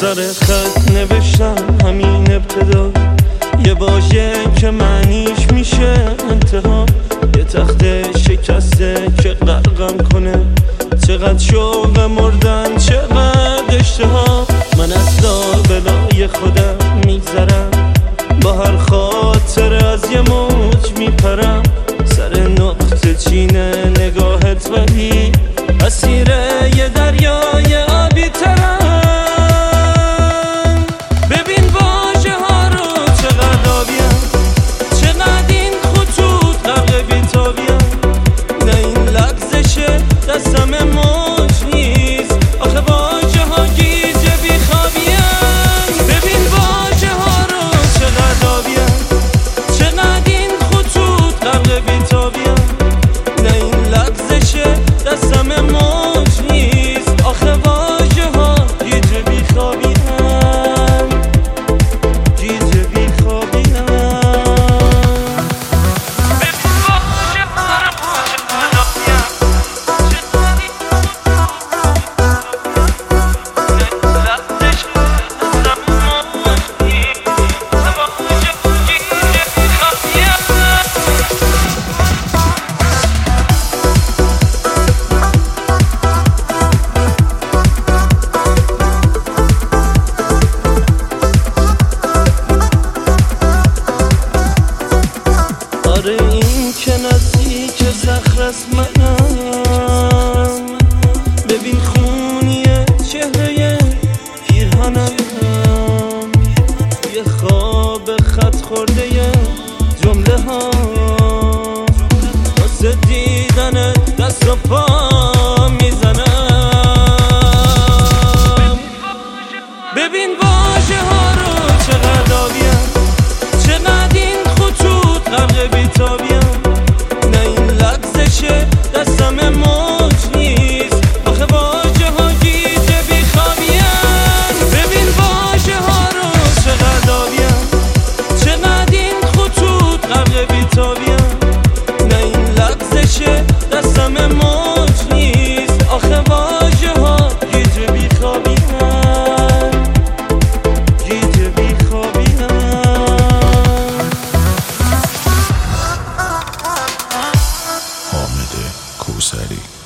سر خط نوشتم همین ابتدا، یه واژه که معنیش میشه انتها. یه تخت شکسته که غرقم کنه، چقدر شوق مردن، چقدر اشتها. من از لابلای خودم میگذرم، با هر خاطر از یه موج میپرم. سر نقطه چینه نگاهت ولی اسیر یه دریای آبی ترم. ببین واژه ها رو چقدر آبیم، چقدر این خطوط غرق بی‌تابیم. نه این لغزشه دستم موج نیست، آخه واژه ها گیج بیخوابیم. ببین واژه ها رو چقدر آبیم، چقدر این خطوط غرق بی‌تابیم. نه این لغزشه دستم موج نیست، آخه واژه ها گیج بیخوابیم. آره این که نزدیک صخره است منم، ببین خونیه چهره پیرهنم. یه خواب خط خورده جمله ها، واسه دیدن دست و پا میزنم. ببین واژه ها رو چقدر آبیم، چقدر این خطوط غرق بی‌تابیم. نه این لغزشه دستم موج نیست، آخه واژه ها گیج بیخوابیم. ببین واژه ها رو چقدر آبیم، چقدر این خطوط غرق بی‌تابیم. نه این لغزشه دستم موج نیست، آخه واژه ها گیج بیخوابیم. حامد کوثری.